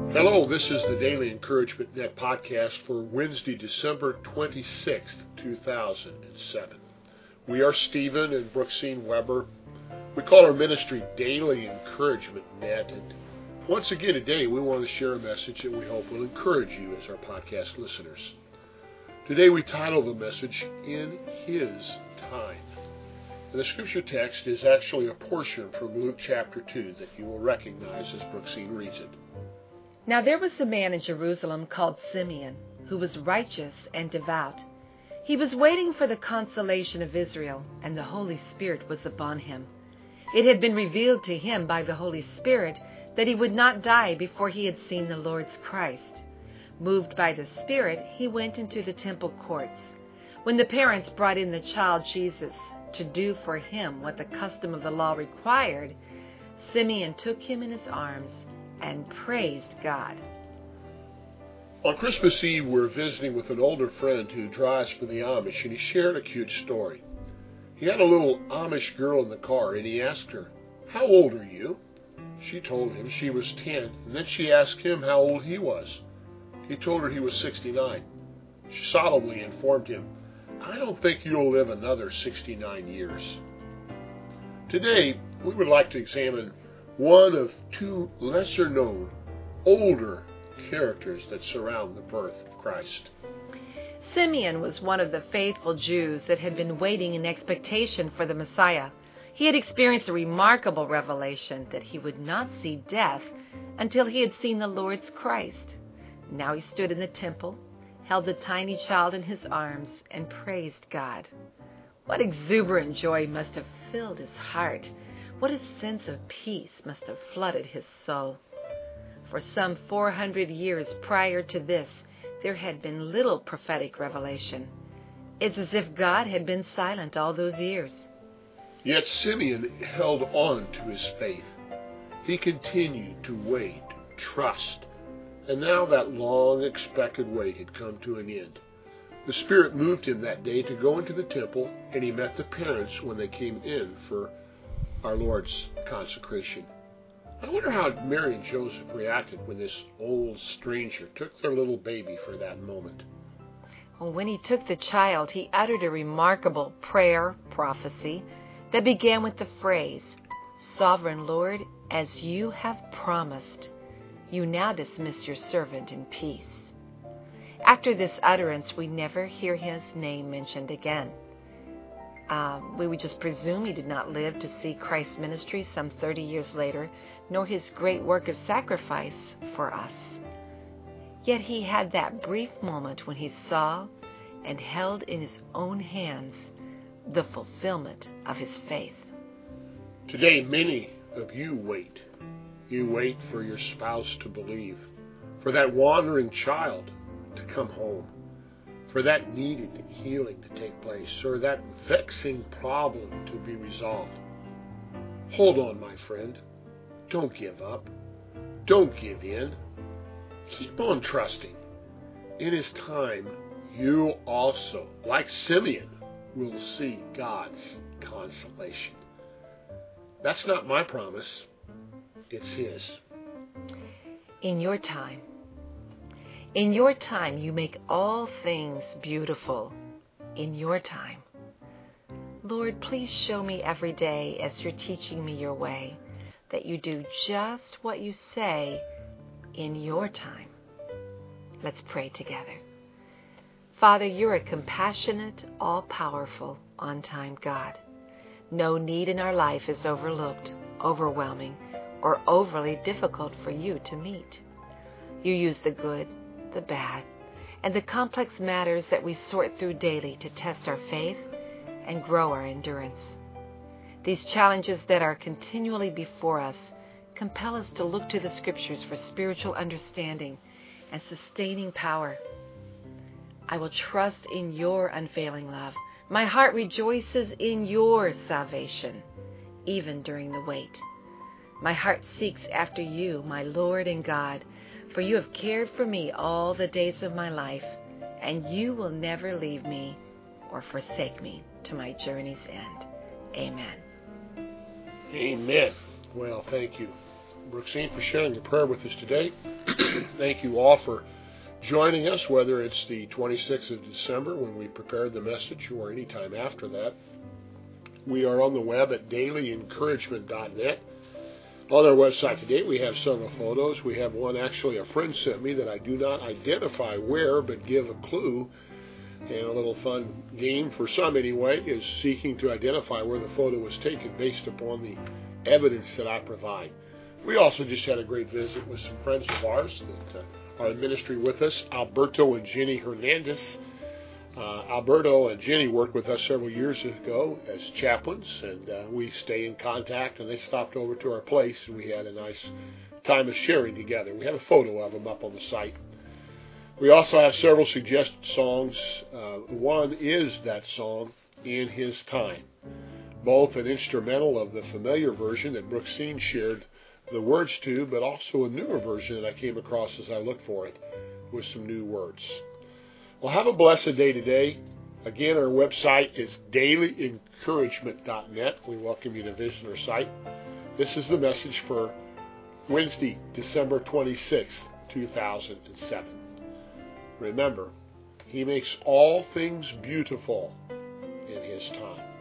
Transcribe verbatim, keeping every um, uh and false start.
Hello, this is the Daily Encouragement Net podcast for Wednesday, December twenty-sixth, two thousand seven. We are Stephen and Brooksine Weber. We call our ministry Daily Encouragement Net, and once again today we want to share a message that we hope will encourage you as our podcast listeners. Today we title the message, In His Time. And the scripture text is actually a portion from Luke chapter two that you will recognize as Brooksine reads it. Now there was a man in Jerusalem called Simeon, who was righteous and devout. He was waiting for the consolation of Israel, and the Holy Spirit was upon him. It had been revealed to him by the Holy Spirit that he would not die before he had seen the Lord's Christ. Moved by the Spirit, he went into the temple courts. When the parents brought in the child Jesus to do for him what the custom of the law required, Simeon took him in his arms and praised God. On Christmas Eve, we were visiting with an older friend who drives for the Amish, and he shared a cute story. He had a little Amish girl in the car, and he asked her, "How old are you?" She told him she was ten, and then she asked him how old he was. He told her he was sixty-nine. She solemnly informed him, "I don't think you'll live another sixty-nine years." Today, we would like to examine one of two lesser-known, older characters that surround the birth of Christ. Simeon was one of the faithful Jews that had been waiting in expectation for the Messiah. He had experienced a remarkable revelation that he would not see death until he had seen the Lord's Christ. Now he stood in the temple, held the tiny child in his arms, and praised God. What exuberant joy must have filled his heart! What a sense of peace must have flooded his soul. For some four hundred years prior to this, there had been little prophetic revelation. It's as if God had been silent all those years. Yet Simeon held on to his faith. He continued to wait, trust, and now that long-expected wait had come to an end. The Spirit moved him that day to go into the temple, and he met the parents when they came in for our Lord's consecration. I wonder how Mary and Joseph reacted when this old stranger took their little baby for that moment. Well, when he took the child, he uttered a remarkable prayer prophecy that began with the phrase, "Sovereign Lord, as you have promised, you now dismiss your servant in peace." After this utterance, we never hear his name mentioned again. Um, we would just presume he did not live to see Christ's ministry some thirty years later, nor his great work of sacrifice for us. Yet he had that brief moment when he saw and held in his own hands the fulfillment of his faith. Today, many of you wait. You wait for your spouse to believe, for that wandering child to come home, for that needed healing to take place, or that vexing problem to be resolved. Hold on, my friend. Don't give up. Don't give in. Keep on trusting. In His time, you also, like Simeon, will see God's consolation. That's not my promise. It's His. In your time, In your time, you make all things beautiful. In your time. Lord, please show me every day as you're teaching me your way that you do just what you say in your time. Let's pray together. Father, you're a compassionate, all-powerful, on-time God. No need in our life is overlooked, overwhelming, or overly difficult for you to meet. You use the good, the bad, and the complex matters that we sort through daily to test our faith and grow our endurance. These challenges that are continually before us compel us to look to the Scriptures for spiritual understanding and sustaining power. I will trust in your unfailing love. My heart rejoices in your salvation, even during the wait. My heart seeks after you, my Lord and God, for you have cared for me all the days of my life, and you will never leave me or forsake me to my journey's end. Amen. Amen. Well, thank you. Brooksine, for sharing the prayer with us today. Thank you all for joining us, whether it's the twenty-sixth of December when we prepared the message or any time after that. We are on the web at daily encouragement dot net. On our website today, we have several photos. We have one actually a friend sent me that I do not identify where, but give a clue. And a little fun game, for some anyway, is seeking to identify where the photo was taken based upon the evidence that I provide. We also just had a great visit with some friends of ours that uh, are in ministry with us, Alberto and Jenny Hernandez. Uh, Alberto and Jenny worked with us several years ago as chaplains, and uh, we stay in contact, and they stopped over to our place, and we had a nice time of sharing together. We have a photo of them up on the site. We also have several suggested songs. Uh, one is that song, In His Time, both an instrumental of the familiar version that Brooksine shared the words to, but also a newer version that I came across as I looked for it with some new words. Well, have a blessed day today. Again, our website is daily encouragement dot net. We welcome you to visit our site. This is the message for Wednesday, December twenty-sixth, two thousand seven. Remember, He makes all things beautiful in His time.